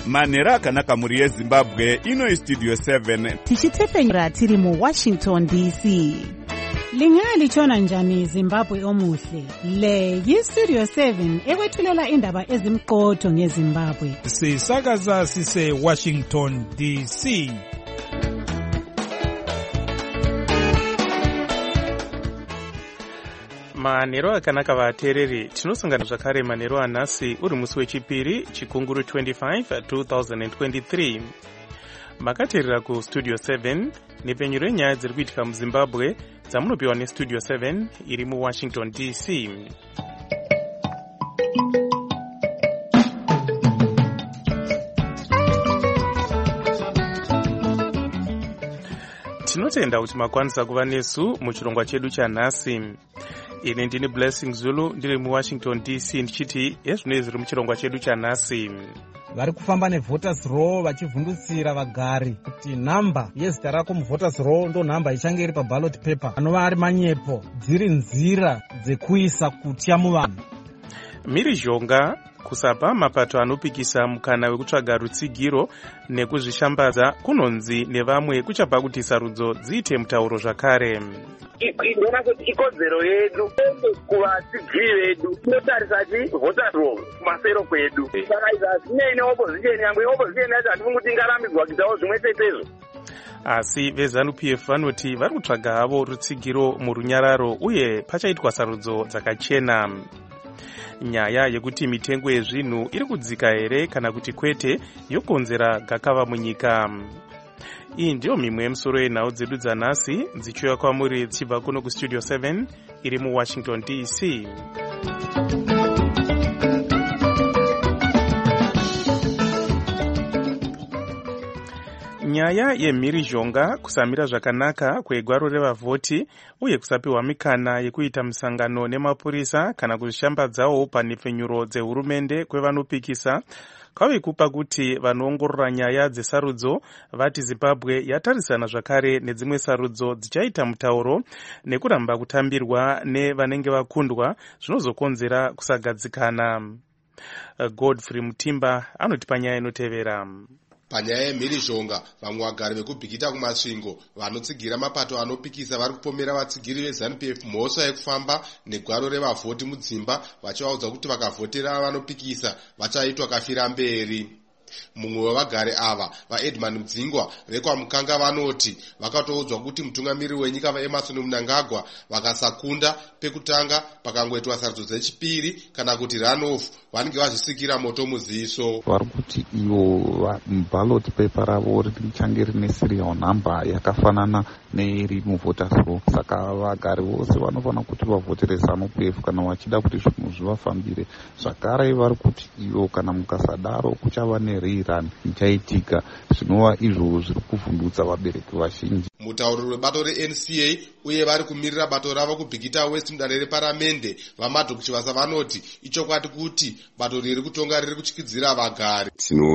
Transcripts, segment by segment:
Manhero akanaka muri yeZimbabwe, ino iStudio 7. Tichitefenyura tiri mu Washington DC. Lingalitshona njani Zimbabwe omuhle? Le yiStudio 7 ekwethulela indaba ezimqotho ngeZimbabwe. Sisakaza sise Washington DC. Manhero akanaka vateereri, tinosangana zvakare manhero anhasi uri musi wechipiri chikunguru 25 2023. Makateerera kuStudio 7 nepenyu renyaya dziri kuitika muZimbabwe dzamunopiwa neStudio 7 iri muWashington DC. Tinotenda kuti makwanisa kuva nesu muchirongwa chedu chanhasi. Ine ndini Blessing Zulu ndiri muWashington DC ndichiti ezvino zviri muchirongwa chedu chanhasi. Vari kufamba nevoters roll vachivhundutsira vagari kuti nhamba yezita rako muvoters roll ndo nhamba ichange iri paballot paper, anova ari manyepo dziri nzira dzekuisa kutya muvanhu. Mhirizhonga kusapa mapato anopikisa mukana wekutsvaga rutsigiro nekuzvishambadza kunonzi nevamwe kuchabva kuti sarudzo dziite mutauro zvakare. Ndona kuti ikodzero yedu kuvatsigiri vedu tinotarisa voters roll kumasero kwedu. Saka izvi hazvinei neopposition, nyangwe opposition yacho hatifungi kuti ingarambidzwa kuitawo zvimwe chaizvo. Asi veZANU-PF vanoti vari kutsvaga havo rutsigiro murunyararo uye pachaitwa sarudzo dzakachena. Nyaya yekuti mitengo yezvinhu iri kudzika here kana kuti kwete yokonzera gakava munyika. Iyi ndiyo mimwe yemusoro yenhau dzedu dzanhasi dzichiuya kwamuri dzichibva kuno kuStudio 7 iri muWashington DC. Nyaya yemhirizhonga, kusamira zvakanaka kwegwaro revavhoti uye kusapiwa mikana yekuita misangano nemapurisa kana kuzvishambadzawo panhepfenyuro dzehurumende kwevanopikisa kwave kupa kuti vanoongorora nyaya dzesarudzo vati Zimbabwe yatarisana zvakare nedzimwe sarudzo dzichaita mutauro nekuramba kutambirwa nevanenge vakundwa zvinozokonzera kusagadzikana. Godfrey Mutimba anoti panyaya inotevera. Panyaya yemhirizhonga, vamwe vagari vekubhikita kumasvingo vanotsigira mapato anopikisa vari kupomera vatsigiri veZANU-PF mhosva yekufamba negwaro revavhoti mudzimba vachivaudza kuti vakavhotera vanopikisa vachaitwa kafira mberi. Mumwe wevagari ava, vaEdmund Mdzingwa vekwamukanga, vanoti vakatoudzwa kuti mutungamiriri wenyika vaEmmerson Mnangagwa vakasakunda pekutanga pakangoitwa sarudzo dzechipiri kana kuti runoff vanenge vazvisikira moto muziso. Vari kuti ivo ballot paper ravo richange rine serial number yakafanana neiri muvoters roll, saka vagari vose vanofanira kuti vavhotere ZANU-PF kana vachida kuti zvinhu zvivafambire. Zvakare vari kuti ivo kana mukasadaro kuchava nererani ichaitika, zvinova izvo zviri kuvhundutsa vabereki vazhinji. Mutauriri webato reNCA uye vari kumirira bato ravo kubhikita West mudare reparamende vaMaddox Chivasa vanoti ichokwadi kuti bato riri kutonga riri kutyisidzira vagari.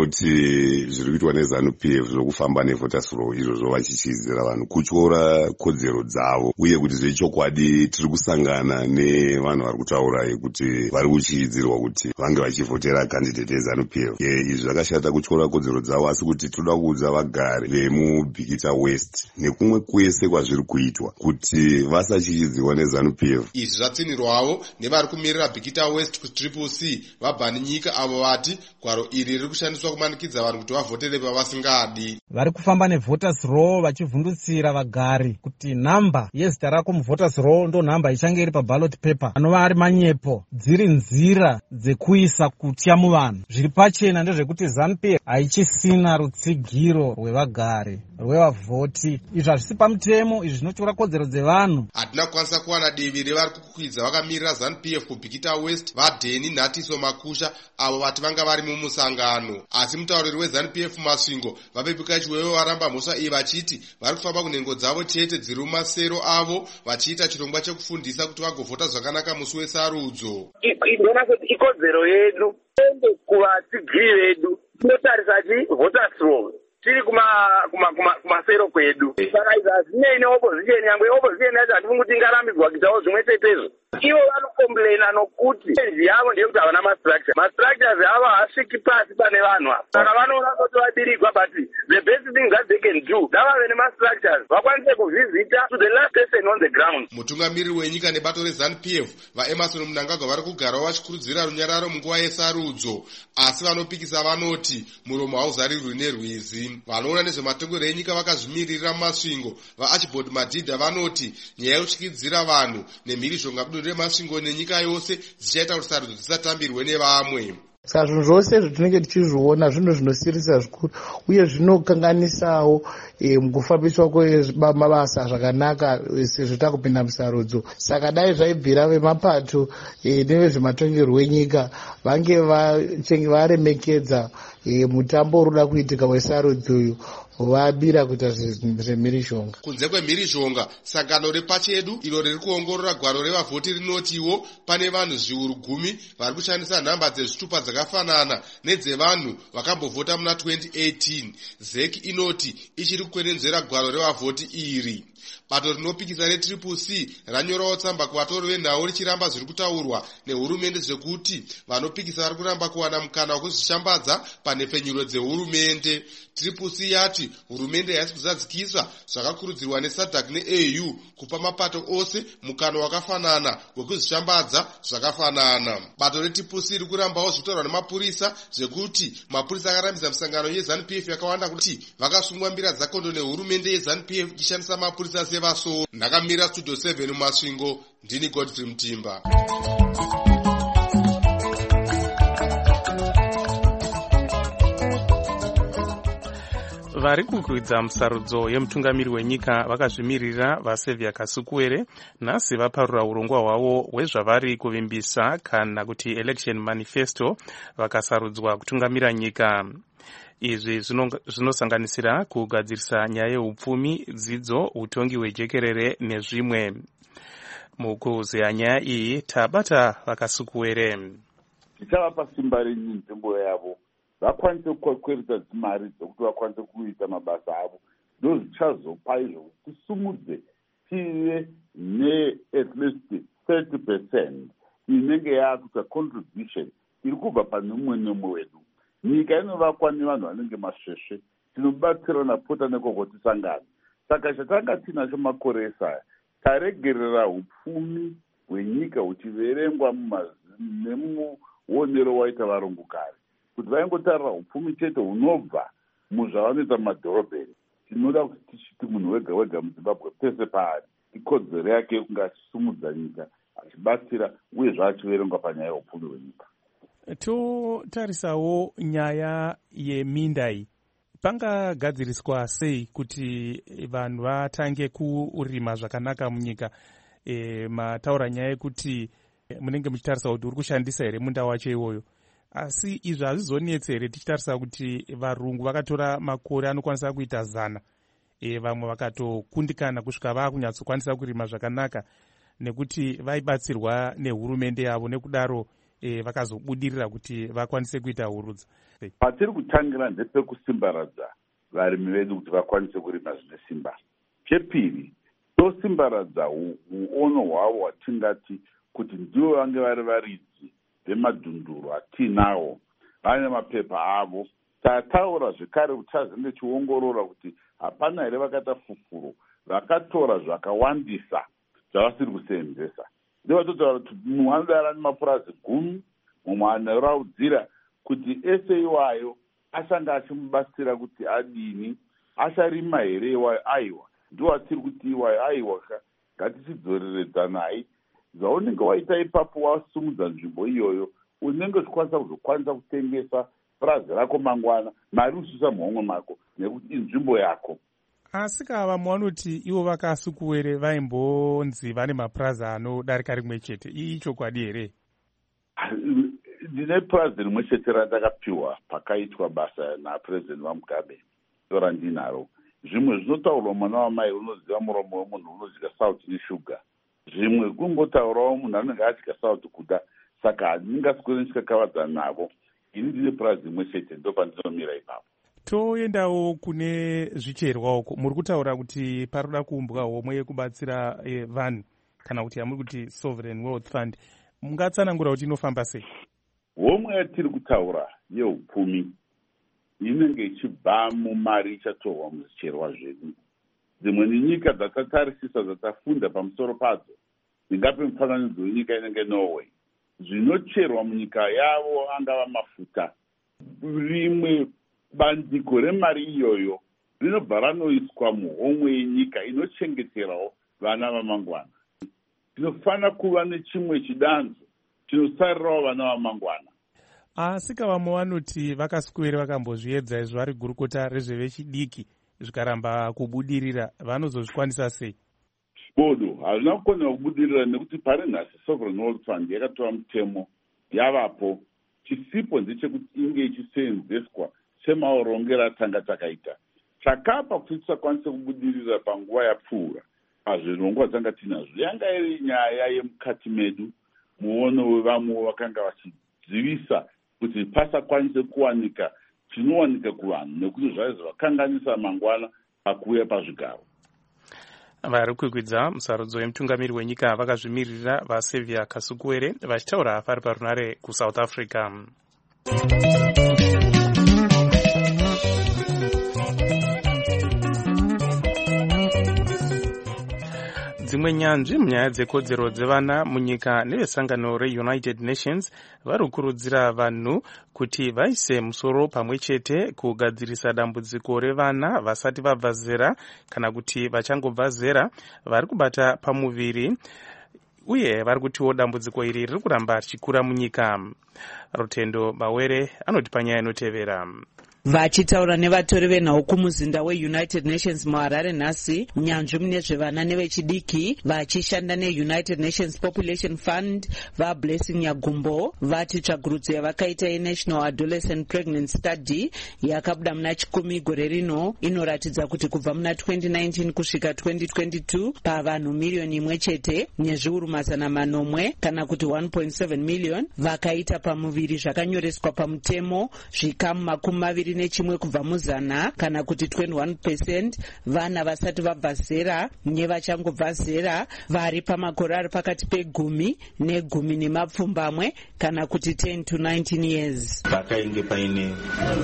Tinoti zviri kuitwa neZANU-PF zvokufamba nevoters roll izvozvo vachityisidzira vanhu kutyora kodzero dzavo, uye kuti zvechokwadi tiri kusangana nevanhu vari kutaura yekuti vari kutyisidzirwa kuti vange vachivhotera candidate yeZANU-PF. Izvi zvakashata kutyora kodzero dzavo, asi kuti toda kuudza vagari vemubhikita West nekumwe kwese kwazviri kuitwa kuti vasatyisidzirwa neZANU-PF. Izvi zvatsinirwawo nevari kumirira bhikita West kuTriple C vabhani nyika, avo vati gwaro iri riri kushandiswa kumanikidza vanhu kuti vavhotere pavasingadi. Vari kufamba nevoters roll vachivhundutsira vagari kuti nhamba yezita rako muvoters roll ndo nhamba ichange iri paballot paper, anova ari manyepo dziri nzira dzekuisa kutya muvanhu. Zviri pachena ndezvekuti ZANU-PF haichisina rutsigiro rwevagari rwevavhoti. Izvi hazvisi pamutemo, izvi zvinotyora kodzero dzevanhu. Hatina kukwanisa kuwana divi revari kukwidza vakamirira ZANU-PF kubhikita West vaDheni Nhatiso Makusha, avo vati vanga vari mumusangano. Asi mutauriri weZANU-PF Masvingo vaPepika Chiwewe varamba mhosva iyi vachiti vari kufamba kunhengo dzavo chete dziri mumasero avo vachiita chirongwa chekufundisa kuti vagovhota zvakanaka musi wesarudzo. Ndona kuti ikodzero yedu kuvatsigiri vedu tinotarisa voters roll tiri kumasero kwedu. Saka izvi hazvinei neopposition, nyangwe opposition yacho hatifungi kuti ingarambidzwa kuitawo zvimwe chaizvo. ivo vanokomplaina nokuti enji yavo ndeyekuti havana mastructures avo haasviki pasi pane vanhu ava. Saka vanoona kuti vadirigwa, but the best thing that they can do ngavave nemastructures vakwanise kuvhizita to the last person on the ground. Mutungamiriri wenyika nebato reZANU-PF vaEmerson Mnangagwa vari kugarawo vachikurudzira runyararo munguva yesarudzo, asi vanopikisa vanoti muromo hauzarirwi nerwizi. Vanoona nezvematongero enyika vakazvimirira mumasvingo vaArchibald Madhidha vanoti nyaya yekutyidzira vanhu nemhirishonga budo remasvingo nenyika yose dzichaita kuti sarudzo dzisatambirwe nevamwe. Saka zvinhu zvose zvatinenge tichizviona zvinhu zvinosirisa zvikuru uye zvinokanganisawo mukufambiswa kwemabasa zvakanaka sezvo takupinda musarudzo. Saka dai zvaibvira vemapato nevezvematongerwo enyika vange varemekedza mutambo unoda kuitika wesarudzo uyu, vabira kuita zvemhirishonga. Kunze kwemhirishonga, sangano repachedu iro riri kuongorora gwaro revavhoti rinotiwo pane vanhu zviuru 10 vari kushandisa nhamba dzezvitupa dzakafanana nedzevanhu vakambovhota muna 2018. ZEC inoti ichiri kukwenenzvera gwaro revavhoti iri. Bato rinopikisa reTCC ranyorawo tsamba kuvatori venhau richiramba zviri kutaurwa nehurumende zvekuti vanopikisa vari kuramba kuwana mukana wekuzvishambadza panhepfenyuro dzehurumende. TCC yati hurumende haisi kuzadzikisa zvakakurudzirwa neSADC neAU kupa mapato ose mukana wakafanana wekuzvishambadza zvakafanana. Bato reTCC riri kurambawo zvitaurwa nemapurisa zvekuti mapurisa akarambidza misangano yeZANU-PF yakawanda kuti vakasungwa mbira dzakondo nehurumende yeZANU-PF ichishandisa mapurisa sevaso. Ndakamira Studio 7 mumasvingo, ndini Godfrey Mutimba. Vari kukwidza musarudzo yemutungamiri wenyika vakazvimirira vaSevia Kasukuwere nhasi vaparura urongwa hwavo hwezvavari kuvimbisa kana kuti election manifesto vakasarudzwa kutungamira nyika. Izvi zvinosanganisira kugadzirisa nyaya yeupfumi, dzidzo, utongi hwejekerere nezvimwe. Mukuzeya nyaya iyi tabata vaKasukuwere. Tichavapa simba renyu nzvimbo yavo vakwanise kukweredza dzimari dzokuti vakwanise kuita mabasa avo, ndo zvichazopa izvo kuti tisumudze tive ne-at least 30% inenge yakuita contribution iri kubva pane umwe nemwe wedu. Nyika inovakwa nevanhu vanenge masvesve, tinobatsirana pota nekoko tisangana. Saka chatanga tinacho makore esaya taregerera upfumi hwenyika huchiverengwa nemuonero waita varungu kare, kuti vaingotarira upfumi chete hunobva muzvavanoita mumadhorobheni. Tinoda kuti tichiti munhu wega wega muZimbabwe pese paari ikodzero yake yekunge achisumudza nyika achibatsira uyezve achiverengwa panyaya yeupfumi hwenyika. Totarisawo nyaya yeminda iyi, pangagadziriswa sei kuti vanhu vatange kurima zvakanaka munyika? Mataura nyaya yekuti munenge muchitarisa kuti uri kushandisa here munda wacho iwoyo, asi izvi hazvizonetse here tichitarisa kuti varungu vakatora makore anokwanisa kuita 100, vamwe vakatokundikana kusvika vakunyatsokwanisa kurima zvakanaka nekuti vaibatsirwa nehurumende yavo, nekudaro vakazobudirira kuti vakwanise kuita hurudza. Patiri kutangira ndepekusimbaradza varimi vedu kuti vakwanise kurima zvine simba. Chepiri, tosimbaradza uono hwavo hwatingati kuti ndivo vange vari varidzi vemadhunduro atinawo, vane mapepa avo. Tataura zvekare kuti tazenge chiongorora kuti hapana here vakaita fufuro vakatora zvakawandisa zvavasiri kuseenzesa. Ndivatotaura kuti mumwe anodara nemapurazi 10, mumwe anoraudzira kuti ese iwayo ashanga achimubatsira kuti adini, asharima here iwayo. Aiwa, ndiwo atiri kuti iwayo aiwa, ngatichidzoreredzanai. Zvaunenge waita ipapo wasumudza nzvimbo iyoyo, unenge uchikwanisa kutengesa purazi rako mangwana, mari ususa muhomwe mako nekuti inzvimbo yako. Asi vamwe vanoti ivo vaKasukuwere vaimbonzi vane mapurazi anodarika rimwe chete. Iyi chokwadi here? Ndine purazi rimwe chete randakapiwa pakaitwa basa naPurezidendi vaMugabe, tora ndinaro. Zvimwe zvinotaurwa mwana wamai unoziva muromo wemunhu unodya sauti neshuga. Zvimwe kungotaurawo munhu anenge adya sauti kuda. Saka handingaswere ndichikakavadzana navo. Ini ndine purazi rimwe chete, ndo pandinomira ipapo. Toendawo kune zvicherwa uko. Muri kutaura kuti paroda kuumbwa homwe yekubatsira vanhu. kana kuti yamuri kuti sovereign wealth fund, mungatsanangura kuti inofamba sei? Homwe yatiri kutaura yeupfumi inenge ichibva mumari ichatorwa muzvicherwa zvedu. Dzimwe nenyika dzatatarisisa dzatafunda pamusoro padzo, ndingape mufananidzo wenyika inenge Norway. Zvinocherwa munyika yavo angava mafuta, rimwe bandiko remari iyoyo rinobva ranoiswa muhomwe yenyika inochengeterawo vana vamangwana. Tinofanira kuva nechimwe chidanzo chinosarirawo vana vamangwana. Asi vamwe vanoti vakaswere vakambozviedza izvo vari gurukota rezvevechidiki zvikaramba kubudirira, vanozozvikwanisa sei? Bodo hazvina kukona kubudirira nekuti pari nhasi sovereign wealth fund yakatora mutemo yavapo. Chisipo ndechekuti inge ichiseenzeswa semaurongero atanga takaita. Chakapa kuti tisakwanise kubudirira panguva yapfuura pazvirongwa tanga tinazvo yanga iri nyaya yemukati medu, muono wevamwe vakanga vachidzivisa kuti pasakwanise kuwanika chinowanika kuvanhu nekuti zvaizi vakanganisa mangwana pakuuya pazvigaro. Vari kukwidza musarudzo wemutungamiri wenyika vakazvimirira vaSevia Kasukuwere vachitaura vari parunare kuSouth Africa. Dzimwe nyanzvi munyaya dzekodzero dzevana munyika nevesangano reUnited Nations vari kukurudzira vanhu kuti vaise musoro pamwe chete kugadzirisa dambudziko revana vasati vabva zera kana kuti vachangobva zera vari kubata pamuviri, uye vari kutiwo dambudziko iri riri kuramba richikura munyika. Rutendo Bawere anoti panyaya inotevera. Vachitaura nevatori venhau kumuzinda weUnited Nations muHarare nhasi, nyanzvi mune zvevana nevechidiki vachishanda neUnited Nations Population Fund vaBlessing Nyagumbo vati tsvagurudzo yavakaita yeNational Adolescent Pregnancy Study yakabuda muna chikumi gore rino inoratidza kuti kubva muna 2019 kusvika 2022 pavanhu miriyoni imwe chete nezviuru mazana manomwe kana kuti 1.7 million vakaita pamuviri zvakanyoreswa pamutemo zvikamu makumi maviri nechimwe kubva muzana kana kuti 21% vana vasati vabva zera nevachangobva zera vari pamakore ari pakati pe10 ne10 nemapfumbamwe kana kuti 10 to 19 years. Pakainge paine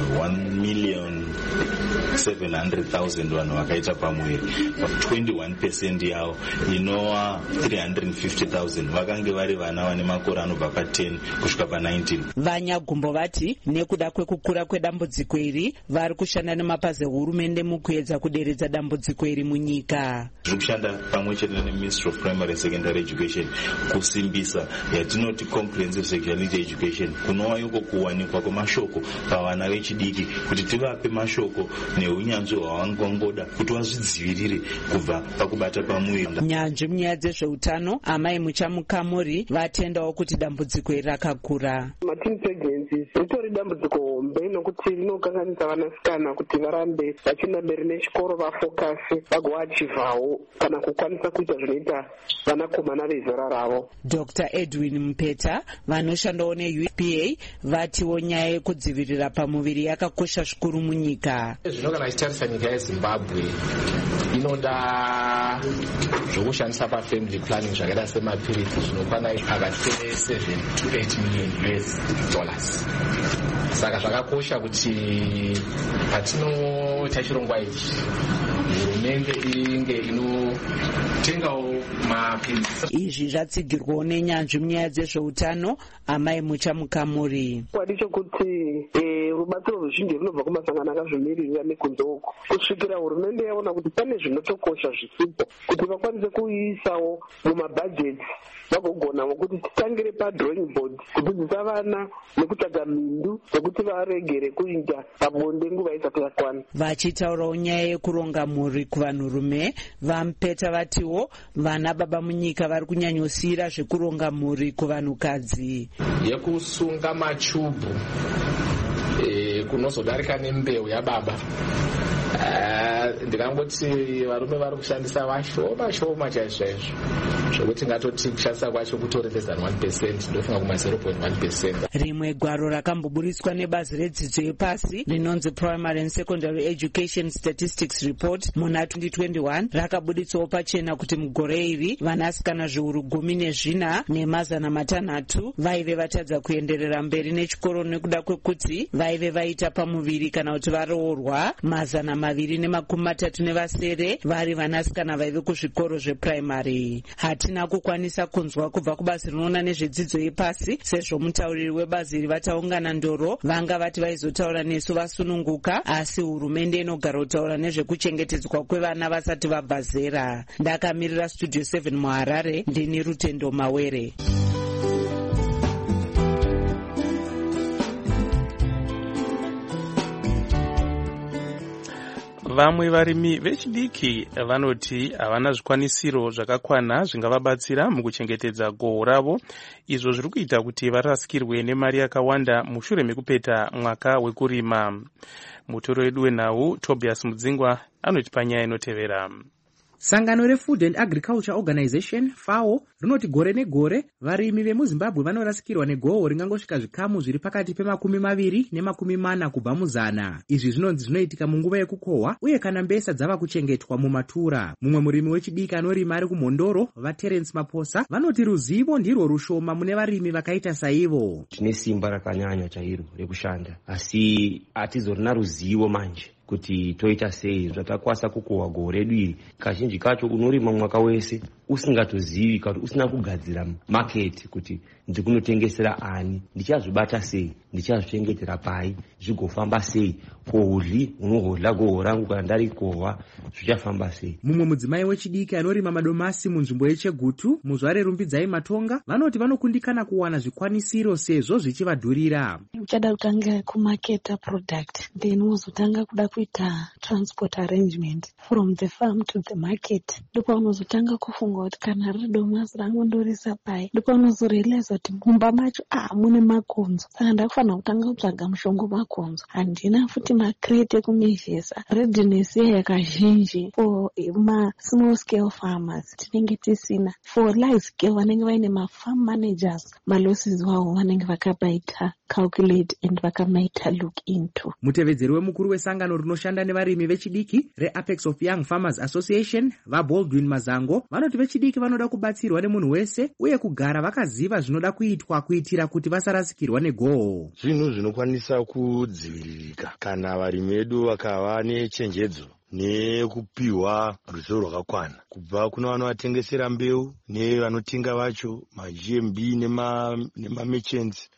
1,700,000 vanhu vakaita pamuviri, 21% yavo inova 350,000 vakange vari vana vane makore anobva pa10 kusvika pa19. Vanyagumbo vati nekuda kwekukura kwedambudziko iri vari kushanda nemapazi ehurumende mukuedza kuderedza dambudziko iri munyika. Zviri kushanda pamwe chete neMinistry of Primary and Secondary Education kusimbisa yatinoti comprehensive sexuality education, kunova yuko kuwanikwa kwemashoko pavana vechidiki kuti tivape mashoko neunyanzvi hwavangongoda kuti vazvidzivirire kubva pakubata pamuviri. Nyanzvi munyaya dzezveutano Amai Muchamukamuri vatendawo kuti dambudziko iri rakakura. Teen pregnancies ritori dambudziko hombe nokuti rinokanganisa vanasikana kuti varambe vachienda mberi nechikoro vafokasi vagoachivhawo kana kukwanisa kuita zvinoita vanakomana vezera ravo. Dr. Edwin Mpeta vanoshandawo neUPA vatiwo nyaya yekudzivirira pamuviri yakakosha zvikuru munyika. Zvino kana ichitarisa nyika yeZimbabwe inoda zvokushandisa pafamily planning zvakaita semapirisi zvinokwana pakati pe$7 to $8 million. Saka zvakakosha kuti patinoita chirongwa ichi hurumende inge inotengawo mapirisi. Izvi zvatsigirwawo nenyanzvi munyaya dzezveutano Amai Muchamukamuri. Kwadi chokuti rubatsiro ruzhinji runobva kumasangano akazvimirira nekunze uko kusvikira hurumende yaona kuti pane zvinotokosha zvisipo kuti vakwanise kuisawo mumabhajeti vagogonawo kuti titangire padrawing board kudzidzisa vana nekutsvaga mindu nekuti varegere kuita pabonde nguva isati yakwana. Vachitaurawo nyaya yekuronga mhuri kuvanhurume vaMupeta vatiwo vana baba munyika vari kunyanyosiyira zvekuronga mhuri kuvanhukadzi. Yekusunga machubhu kunozodarika nembeu yababa ndikangoti varume vari kushandisa vashoma chaizvaizvo zvokuti ngatoti kushandisa kwacho kutore less than 1%, ndofunga kuma 0.1%. Rimwe gwaro rakamboburiswa nebazi redzidzo yepasi rinonzi Primary and Secondary Education Statistics Report muna 2021 rakabuditsawo pachena kuti mugore iri vanasikana zviuru 14 nemazana matanhatu vaive vatadza kuenderera mberi nechikoro nekuda kwekuti vaive vaita pamuviri kana kuti varoorwa 230 vari vanasikana vaive kuzvikoro zvepuraimari. Hatina kukwanisa kunzwa kubva kubazi rinoona nezvedzidzo yepasi sezvo mutauriri webazi iri vataungana ndoro vanga vati vaizotaura nesu vasununguka, asi hurumende inogara kutaura nezvekuchengetedzwa kwevana vasati vabva zera. Ndakamirira Studio 7 muHarare, ndini Rutendo Mawere. Vamwe varimi vechidiki vanoti havana zvikwanisiro zvakakwana zvingavabatsira mukuchengetedza gohwo ravo, izvo zviri kuita kuti varasikirwe nemari yakawanda mushure mekupeta mwaka wekurima. Mutoro wedu wenhau Tobias Mudzingwa anotipa nyaya inotevera. Sangano reFood and Agriculture Organization FAO rinoti gore negore varimi vemuZimbabwe vanorasikirwa negohwo ringangosvika zvikamu zviri pakati pe20 ne40 kubva muzana. Izvi zvinonzi zvinoitika munguva yekukohwa uye kana mbesa dzava kuchengetwa mumatura. Mumwe murimi wechidiki anorima ari kuMhondoro, vaTerence Maposa, vanoti ruzivo ndirwo rushoma mune varimi vakaita saivo. Tine simba rakanyanya chairo rekushanda, asi hatizorina ruzivo manje kuti toita sei zvatakwasa kukohwa gohwo redu iri. Kazhinji kacho unorima mwaka wese usingatozivi kana usina kugadzira market kuti ndikunotengesera ani, ndichazvibata sei, ndichazvichengetera pai, zvigofamba sei, koudli unohodla gohwo rangu kana ndari kohwa zvichafamba sei. Mumwe mudzimai wechidiki anorima madomasi munzvimbo yeChegutu, muzvare Rumbidzai Matonga, vanoti vanokundikana kuwana zvikwanisiro sezvo zvichivadhurira. Uchada kutanga kumaketa product, then uzotanga kuda kuita transport arrangement from the farm to the market. Ndipo unozotanga kufunga kuti kana riri domasi rangu ndorisa pai, ndipo unozorealize kuti mumba macho mune makonzo, saka ndakufanira kutanga kutsvaga mushongo makonzo. Handina futi makrate ekumezhesa. Readiness yakazhinji for small scale farmers tinenge tisina. For large scale vanenge vaine farm managers, malosses wavo vanenge vakabaita calculate and vakamaita look into. Mutevedzeri wemukuru wesangano rinoshanda nevarimi vechidiki reApex of Young Farmers Association, vaBaldwin Mazango, vanoti vechidiki vanoda kubatsirwa nemunhu wese uye kugara vakaziva zvinoda kuitwa kuitira kuti vasarasikirwa negohwo. Zvinhu zvinokwanisa kudziviririka kana varimi vedu vakava nechenjedzo nekupiwa ruzivo rwakakwana kubva kuna vanovatengesera mbeu nevanotenga vacho maGMB nemamechants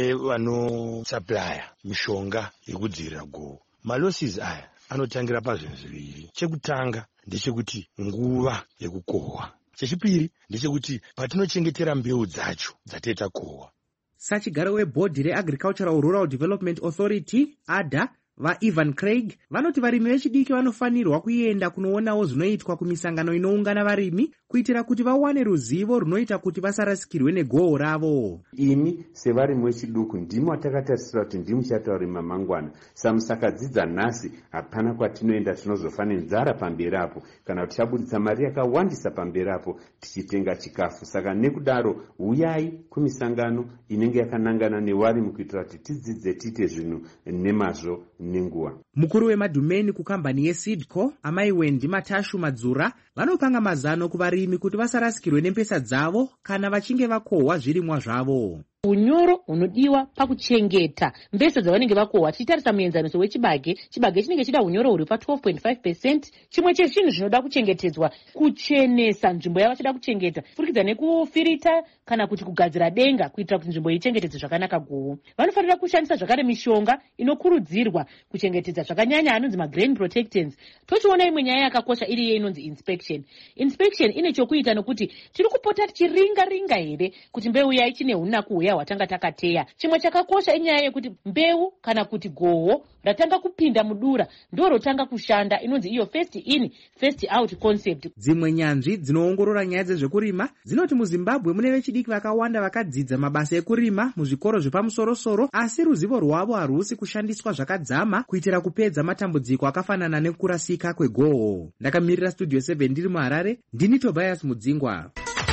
nevanosuplya mishonga yekudzivirira gohwo. Malosses aya anotangira pazvinhu zviviri. Chekutanga ndechekuti nguva yekukohwa. Chechipiri ndechekuti patinochengetera mbeu dzacho dzateta kohwa. Sachigaro webhodhi reAgricultural Rural Development Authority ADA vaEvan Craig vanoti varimi vechidiki vanofanirwa kuenda kunoonawo zvinoitwa kumisangano inoungana varimi kuitira kuti vawane ruzivo runoita kuti vasarasikirwe negohwo ravo. Imi sevarimi vechiduku ndimi watakatarisira kuti ndimi muchataurima mangwana. Samusakadzidza nhasi hapana kwatinoenda tinozofa nenzara pamberi apo kana kuti tabuditsa mari yakawandisa pamberi apo tichitenga chikafu. Saka nekudaro uyai kumisangano inenge yakanangana nevarimi kuitira kuti tidzidze tiite zvinhu nemazvo nenguva. Mukuru wemadhumeni kukambani yeSeedco, Amai Wendi Matashu Madzura, vanopanga mazano kuvarimi kuti vasarasikirwe nempesa dzavo kana vachinge vakohwa zvirimwa zvavo. Unyoro unodiwa pakuchengeta mbesa dzavanenge vakohwa. Tichitarisa muenzaniso wechibage, chibage chinenge chida unyoro huri pa 12.5%. Chimwe chezvinhu zvinoda kuchengetedzwa kuchenesa nzvimbo yavachida kuchengeta, furikidza nekufirita kana kuti kugadzira denga kuitira kuti nzvimbo ichengetedzwe zvakanaka gohwo. Vanofanira kushandisa zvakare mishonga inokurudzirwa kuchengetedza zvakanyanya anonzi magrain protectants. Tochiona imwe nyaya yakakosha iri inonzi inspection. inspection ine chokuita nokuti tiri kupota tichiringa-ringa here kuti mbeu yayi chine unaku huya hwatanga takateya. Chimwe chakakosha inyaya yekuti mbeu kana kuti goho ratanga kupinda mudura ndo rotanga kushanda, inonzi iyo first in first out concept. Dzimwe nyanzvi dzinoongorora nyaya dzezvekurima dzinoti muZimbabwe mune vechidiki vakawanda vakadzidza mabasa ekurima muzvikoro zvepamusoro-soro, asi ruzivo rwavo harusi kushandiswa zvakadzama kuitira kupedza matambudziko akafanana nekurasika kwegoho. Ndakamirira Studio 7 ndiri muHarare, ndini Tobias Mudzingwa.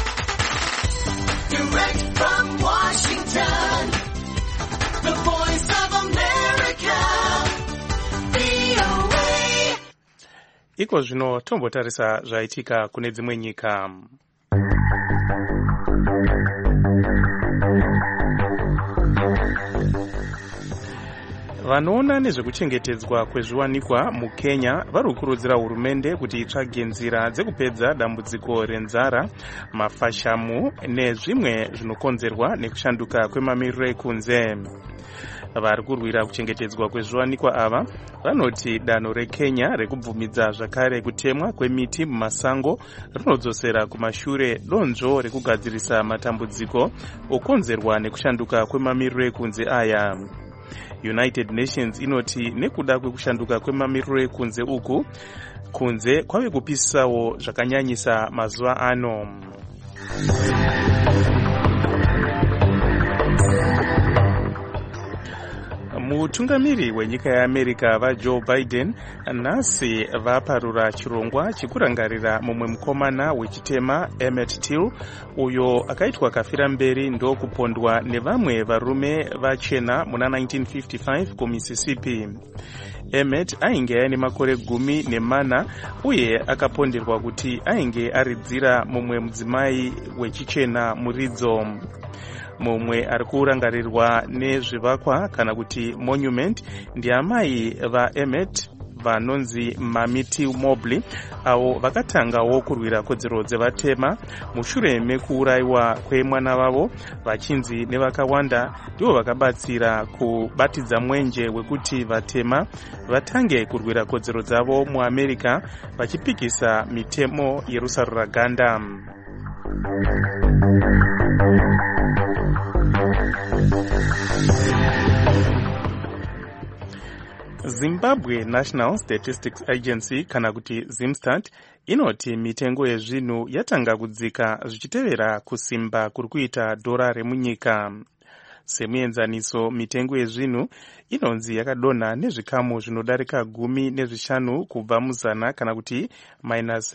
Direct from Washington, the voice of America, VOA. Iko zvino tombotarisa zvaitika kune dzimwe nyika. Vanoona nezvekuchengetedzwa kwezviwanikwa muKenya vari kukurudzira hurumende kuti itsvage nzira dzekupedza dambudziko renzara, mafashamu nezvimwe zvinokonzerwa nekushanduka kwemamiriro ekunze. Vari kurwira kuchengetedzwa kwezviwanikwa ava vanoti danho reKenya rekubvumidza zvakare kutemwa kwemiti mumasango rinodzosera kumashure donzvo rekugadzirisa matambudziko okonzerwa nekushanduka kwemamiriro ekunze aya. United Nations inoti nekuda kwekushanduka kwemamiriro ekunze uku, kunze kwave kupisawo zvakanyanyisa mazuva ano. Mutungamiri wenyika yeAmerica vaJoe Biden nhasi vaparura chirongwa chekurangarira mumwe mukomana wechitema Emmett Till uyo akaitwa kafira mberi ndokupondwa nevamwe varume vachena muna 1955 kuMississippi. Emmett ainge aine makore 14 uye akaponderwa kuti ainge aridzira mumwe mudzimai wechichena muridzo. Mumwe ari kurangarirwa nezvivakwa kana kuti monument ndiamai vaEmmett vanonzi Mamie Till Mobley, avo vakatangawo kurwira kodzero dzevatema mushure mekuurayiwa kwemwana wavo, vachinzi nevakawanda ndivo vakabatsira kubatidza mwenje wekuti vatema vatange kurwira kodzero dzavo muAmerica vachipikisa mitemo yerusaro raganda. Zimbabwe National Statistics Agency kana kuti ZimStat inoti mitengo yezvinhu yatanga kudzika zvichitevera kusimba kuri kuita dhora remunyika. Semuenzaniso, mitengo yezvinhu inonzi yakadonha nezvikamu zvinodarika 15 kubva muzana kana kuti minus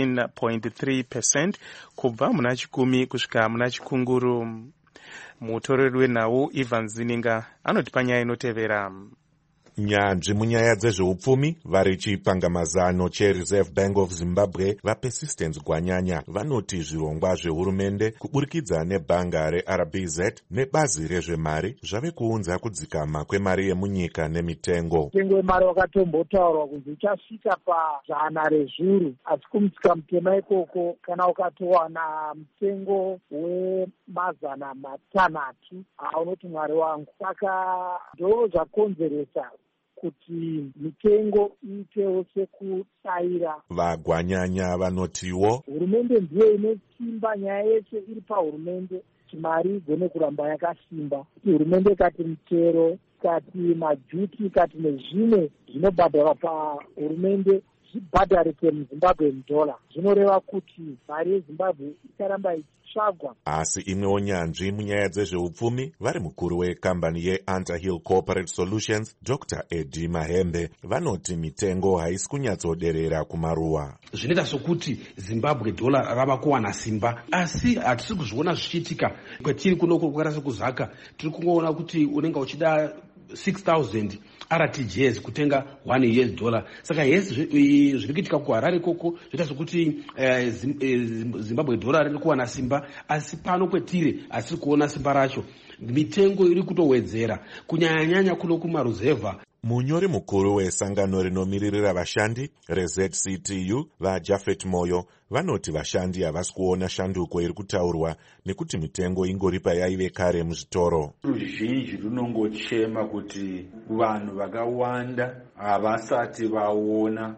15.3% kubva muna chikumi kusvika muna chikunguru. Mutoreri wenhau Ivan Zininga anoti panyaya inotevera. Nyanzvi munyaya dzezveupfumi vari chipangamazano cheReserve Bank of Zimbabwe vaPersistence Gwanyanya vanoti zvirongwa zvehurumende kuburikidza nebhanga reRBZ nebazi rezvemari zvave kuunza kudzikama kwemari yemunyika nemitengo. Mitengo yemari wakatombotaurwa kunzi uchasvika pa100 rezviuru, asi kumutsika mutema ikoko kana ukatowana mutengo wemazana 6 unoti Mwari wangu. Saka ndo zvakonzeresa kuti mitengo iitewo sekutsaira. Vagwanyanya vanotiwo hurumende ndiyo inosimba, nyaya yese iri pahurumende kuti mari igone kuramba yakasimba. Kuti hurumende ikati mutero, ikati majuti, ikati nezvimwe zvinobhadharwa pahurumende zvibhadharike muZimbabwe dola, zvinoreva kuti mari yeZimbabwe ikaramba ichitsvagwa. Asi imwewo nyanzvi munyaya dzezveupfumi vari mukuru wekambani yeUnterhill Corporate Solutions Dr. Eddie Mahembe vanoti mitengo haisi kunyatsoderera kumaruwa. Zvinoita sokuti Zimbabwe dola rava kuwana simba, asi hatisi kuzviona zvichiitika. Kwetiri kunoko kwakarasa kuzaka tiri kungoona kuti unenge uchida 6,000 RTGS kutenga $1. Saka yes, zviri kuitika kuHarare koko zvinoita sokuti Zimbabwe dola riri kuwana simba, asi pano kwetiri asiri kuona simba racho. Mitengo iri kutowedzera kunyanya kuno kumaruzevha. Munyori mukuru wesangano rinomiririra vashandi reZCTU vaJafet Moyo vanoti vashandi havasi kuona shanduko iri kutaurwa nekuti mitengo ingori payaive kare muzvitoro. Ruzhinji runongochema kuti vanhu vakawanda havasati vaona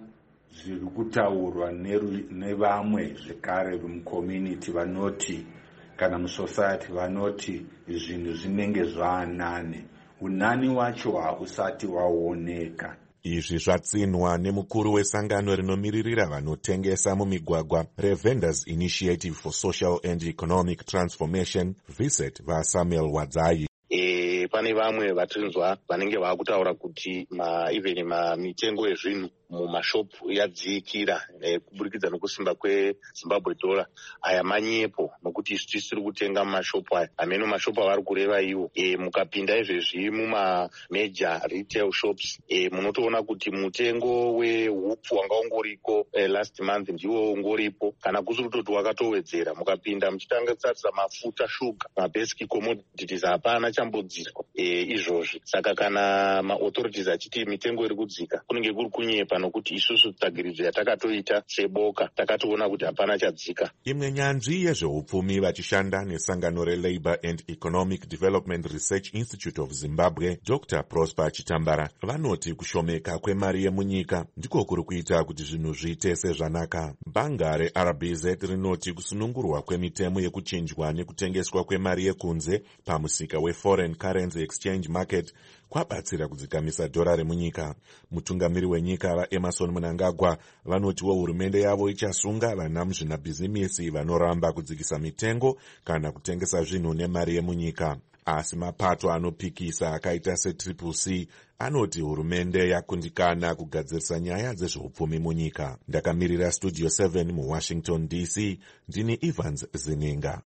zviri kutaurwa nevamwe zvekare mucommunity vanoti kana musociety vanoti zvinhu zvinenge zvaanane, unani wacho hausati waoneka. Izvi zvatsinwa nemukuru wesangano rinomiririra vanotengesa mumigwagwa reVendors Initiative for Social and Economic Transformation, VISET, vaSamuel Wadzai. Pane vamwe vatinzwa vanenge vakutaura kuti even mitengo yezvinhu mumashopu yadzikira kuburikidza nokusimba kweZimbabwe dollar. Aya manyepo nokuti isu tisiri kutenga mumashopu aya. Ameno mashopu avari kureva iwo. Mukapinda izvezvi mumamajor retail shops munotoona kuti mutengo wehupfu wanga ungoriko last month ndiwo ungoripo, kana kusiri kutoti wakatowedzera. Mukapinda muchitanga kutsatsa mafuta, sugar, mabasic commodities hapana chambodziswa izvozvi. Saka kana maauthorities achiti mitengo iri kudzika kunenge kuri kunyepa, nokuti isusu tsvagiridzo yatakatoita seboka takatoona kuti hapana chadzika. Imwe nyanzvi yezveupfumi vachishanda nesangano reLabour and Economic Development Research Institute of Zimbabwe, Dr. Prosper Chitambara, vanoti kushomeka kwemari yemunyika ndiko kuri kuita kuti zvinhu zviite sezvanaka. Bhanga reRBZ rinoti kusunungurwa kwemitemo yekuchinjwa nekutengeswa kwemari yekunze pamusika weForeign Currency Exchange Market kwabatsira kudzikamisa dhora remunyika. Mutungamiri wenyika vaEmerson Mnangagwa vanotiwo hurumende yavo ichasunga vana muzvinabhizimisi vanoramba kudzikisa mitengo kana kutengesa zvinhu nemari yemunyika. Asi mapato anopikisa akaita seCCC anoti hurumende yakundikana kugadzirisa nyaya dzezveupfumi munyika. Ndakamirira Studio 7 muWashington DC, ndini Evans Zininga.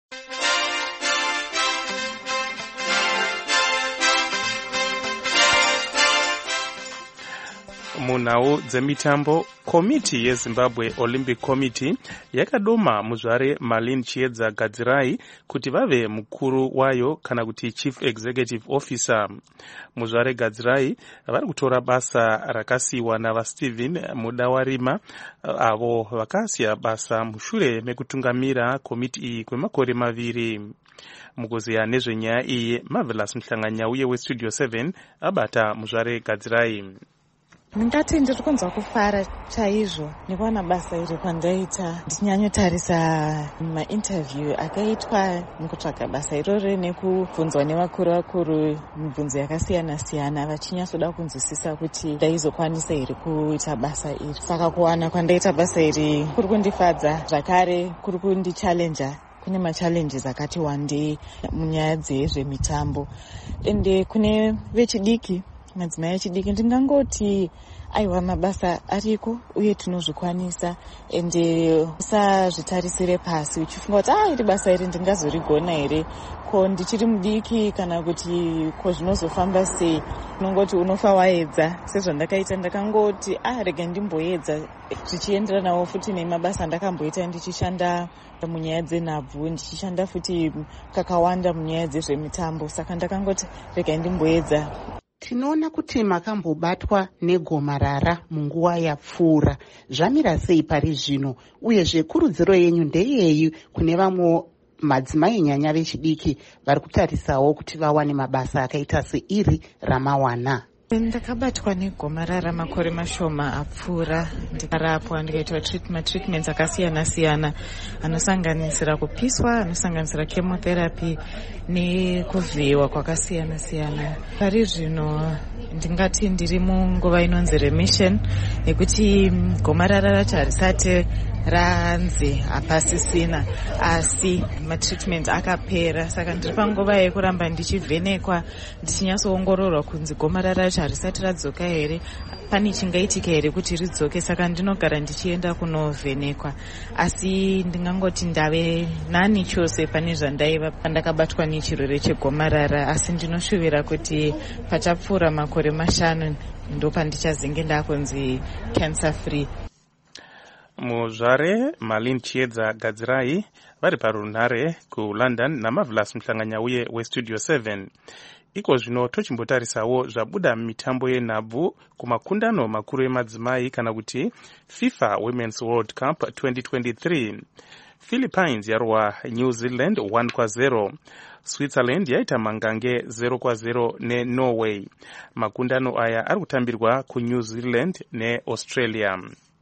Munhau dzemitambo, komiti yeZimbabwe Olympic Committee yakadoma muzvare Marlene Chiedza Gadzirai kuti vave mukuru wayo kana kuti Chief Executive Officer. Muzvare Gadzirai vari kutora basa rakasiyiwa navaStephen Mudawarima, avo vakasiya basa mushure mekutungamira komiti iyi kwemakore maviri. Mukuziya nezvenyaya iyi, Marvelous Mhlanganyauye weStudio 7 abata muzvare Gadzirai. Ndingati ndiri kunzwa kufara chaizvo nekuona basa iri kwandaita, ndichinyanyotarisa mainterview akaitwa mukutsvaga basa iroro nekubvunzwa nevakuru mibvunzo yakasiyana-siyana vachinyatsoda kunzwisisa kuti ndaizokwanisa here kuita basa iri. Saka kuwana kwandaita basa iri kuri kundifadza, zvakare kuri kundichallenja. Kune machallenges akati wandei munyaya dzezvemitambo, ende kune vechidiki, madzimai echidiki, ndingangoti aiwa mabasa ariko uye tinozvikwanisa, ende usazvitarisire pasi uchifunga kuti iri basa iri ndingazorigona here, ko ndichiri mudiki kana kuti ko zvinozofamba sei. Unongoti unofa waedza, sezvandakaita ndakangoti rega ndimboedza, zvichienderanawo futi nemabasa ndakamboita ndichishanda munyaya dzenhabvu, ndichishanda futi kakawanda munyaya dzezvemitambo, saka ndakangoti rega ndimboedza. Tinoona kuti makambobatwa negomarara munguva yapfuura. Zvamira sei pari zvino, uyezve kurudziro yenyu ndeyei kune vamwe madzimai nyanya vechidiki vari kutarisawo kuti vawane mabasa akaita seiri ramawana? Ndakabatwa negomarara makore mashoma apfuura, ndikarapwa ndikaitwa treatments akasiyana-siyana anosanganisira kupiswa, anosanganisira chemotherapy nekuvhiyiwa kwakasiyana-siyana. Pari zvino ndingati ndiri munguva inonzi remission, nekuti gomarara racho harisati ranzi hapasisina, asi matreatment akapera. Saka ndiri panguva yekuramba ndichivhenekwa, ndichinyatsoongororwa kunzi gomarara racho harisati radzoka here, pane chingaitika here kuti ridzoke. Saka ndinogara ndichienda kunovhenekwa, asi ndingangoti ndave nani chose pane zvandaiva pandakabatwa nechirwere chegomarara, asi ndinoshuvira kuti pachapfuura makore 5 ndopandichazenge ndakunzi cancer free. Muzvare Marlene Chiedza Gadzirai vari parunhare kuLondon naMarvelous Mhlanganyauye weStudio 7. Iko zvino tochimbotarisawo zvabuda mitambo yenhabvu kumakundano makuru emadzimai kana kuti FIFA Women's World Cup 2023. Philippines yarwa New Zealand 1-0. Switzerland yaita mangange 0-0 neNorway. Makundano aya ari kutambirwa kuNew Zealand neAustralia.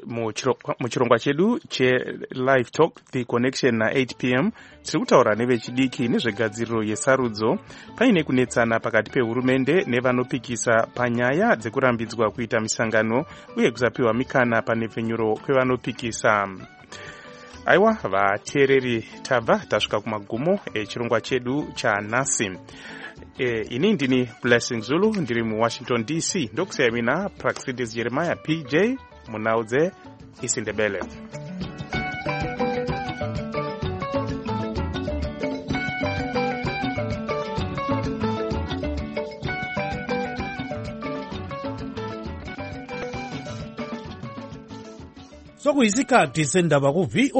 muchirongwa chedu chelive talk the connection na8 p.m. tiri kutaura nevechidiki nezvegadziriro yesarudzo paine kunetsana pakati pehurumende nevanopikisa panyaya dzekurambidzwa kuita misangano uye kusapiwa mikana panepfenyuro kwevanopikisa. Aiwa vateereri, tabva tasvika kumagumo echirongwa chedu chanhasi. Ini ndini Blessing Zulu, ndiri muWashington DC. Ndokusiyai mina Praxidis Jeremiah PJ munaudze isindebele. Sokuyisikhathi sendaba ku